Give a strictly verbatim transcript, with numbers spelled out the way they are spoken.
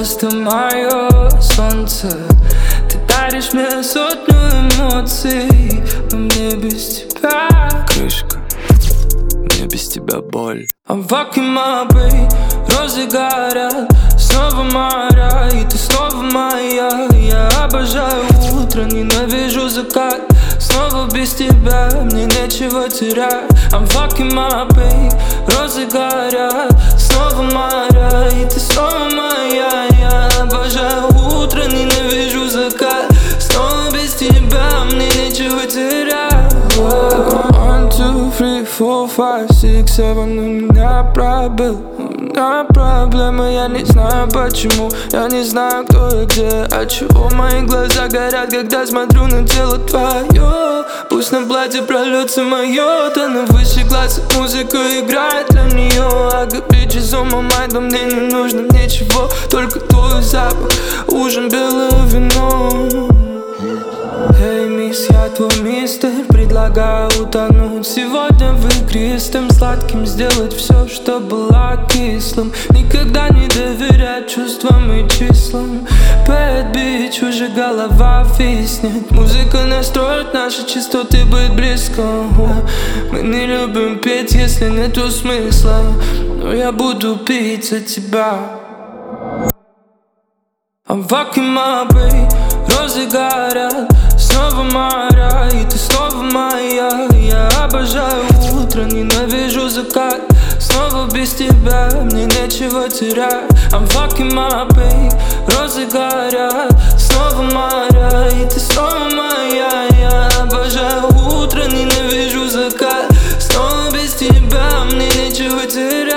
просто мое солнце. Ты даришь мне сотню эмоций, но мне без тебя крышка, мне без тебя боль. I'm fucking my babe, розы горят, снова моря, и ты снова моя. Я обожаю утро, ненавижу закат. Снова без тебя, мне нечего терять. I'm fucking my babe, розы горят, снова моря, и ты снова моя. Я обожаю утро, ненавижу закат. Снова без тебя, мне нечего терять. One, two, three, four, five, six, seven. У меня пробел, у меня проблемы. Я не знаю почему, я не знаю кто и где. Отчего мои глаза горят, когда смотрю на тело твое. Пусть на платье прольется мое, то на выше глаз музыка играет для нее. I got bitches on my mind, но мне не нужно ничего, только твой запах, ужин, белое вино. Эй, мисс, я твой мистер, предлагаю утонуть сегодня в игристом сладким, сделать все, что было кислым. Никогда не доверять чувствам и числам. Bad bitch, уже голова виснет. Музыка настроит наши частоты быть близко. Мы не любим петь, если нету смысла, но я буду петь за тебя. I'm fucking my babe, розы горят, снова моря, и ты снова моя. Я обожаю утро, ненавижу закат. Снова без тебя, мне нечего терять. I'm fucking my babe, розы горят, снова моря, и ты снова моя. Я обожаю утро, ненавижу закат. Снова без тебя, мне нечего терять.